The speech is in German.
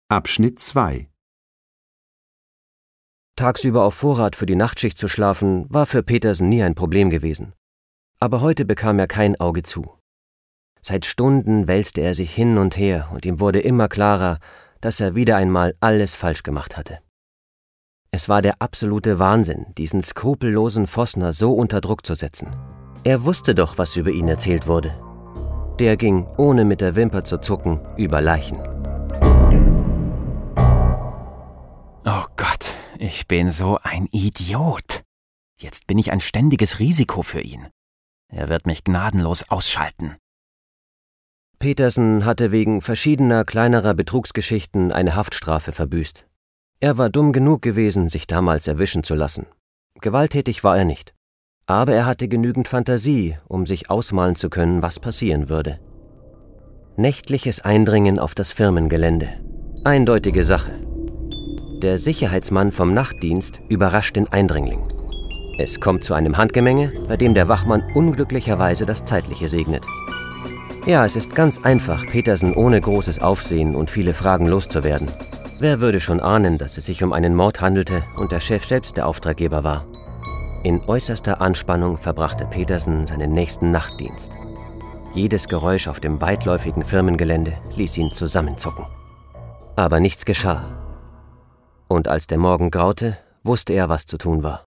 Abschnitt 2 Tagsüber auf Vorrat für die Nachtschicht zu schlafen, war für Petersen nie ein Problem gewesen. Aber heute bekam er kein Auge zu. Seit Stunden wälzte er sich hin und her und ihm wurde immer klarer, dass er wieder einmal alles falsch gemacht hatte. Es war der absolute Wahnsinn, diesen skrupellosen Vossner so unter Druck zu setzen. Er wusste doch, was über ihn erzählt wurde. Der ging, ohne mit der Wimper zu zucken, über Leichen. Oh Gott, ich bin so ein Idiot. Jetzt bin ich ein ständiges Risiko für ihn. Er wird mich gnadenlos ausschalten. Petersen hatte wegen verschiedener kleinerer Betrugsgeschichten eine Haftstrafe verbüßt. Er war dumm genug gewesen, sich damals erwischen zu lassen. Gewalttätig war er nicht. Aber er hatte genügend Fantasie, um sich ausmalen zu können, was passieren würde. Nächtliches Eindringen auf das Firmengelände. Eindeutige Sache. Der Sicherheitsmann vom Nachtdienst überrascht den Eindringling. Es kommt zu einem Handgemenge, bei dem der Wachmann unglücklicherweise das Zeitliche segnet. Ja, es ist ganz einfach, Petersen ohne großes Aufsehen und viele Fragen loszuwerden. Wer würde schon ahnen, dass es sich um einen Mord handelte und der Chef selbst der Auftraggeber war? In äußerster Anspannung verbrachte Petersen seinen nächsten Nachtdienst. Jedes Geräusch auf dem weitläufigen Firmengelände ließ ihn zusammenzucken. Aber nichts geschah. Und als der Morgen graute, wusste er, was zu tun war.